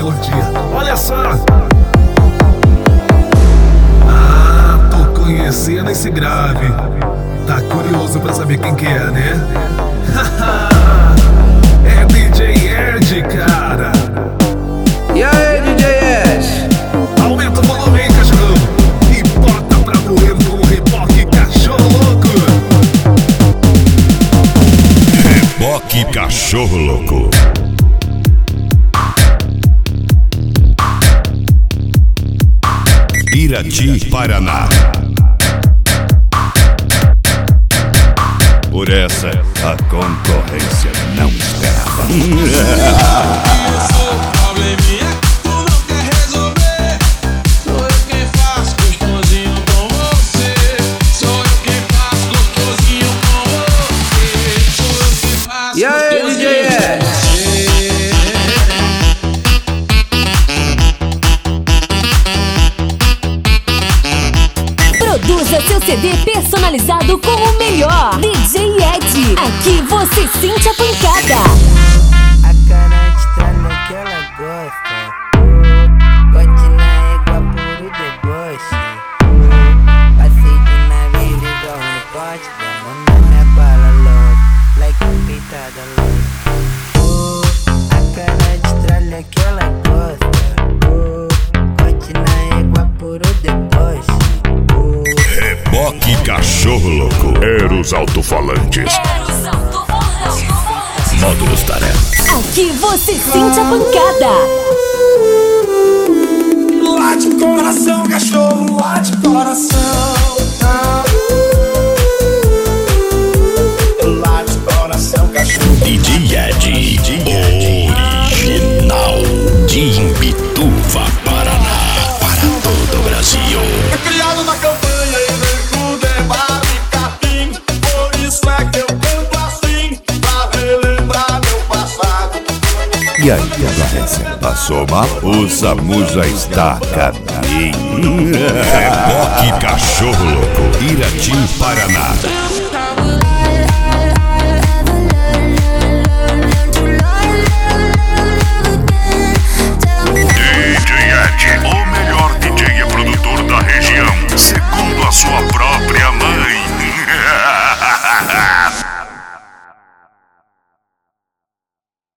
melodia. Olha só! Ah, tô conhecendo esse grave. Tá curioso pra saber quem que é, né? É DJ Ed, cara. E aí, DJ Ed? Aumenta o volume aí, cachorro. E bota pra moer com o reboque cachorro louco. Reboque cachorro louco. Irati, Paraná. Por essa, a concorrência não esperava. Probleminha, tu não quer resolver. Sou eu quem faço gostosinho com você. Sou eu quem faço gostosinho com você. Sou eu quem faço. E aí, DJ Ed? Produza seu CD personalizado com o melhor. DJ Ed, aqui você sente a pancada. A cara de tralha que ela gosta. Bote na égua puro deboche. Passei de navio igual um corte. Dando minha bala logo, like um peitada logo. A cara de tralha que ela gosta. Bote na égua puro deboche. Reboque cachorro louco. Eros alto-falantes. Módulos tarefa. Aqui você sente a pancada. Late coração, cachorro, late coração. Late coração, cachorro. DJ Ed, original de Imbituva, Paraná, para todo o Brasil. É criado na campanha e vem com debate capim. Por isso é que eu canto assim, pra relembrar meu passado. E aí, concorrência? Passou mal? O SAMU já está a caminho. Reboque cachorro louco. Irati, Paraná.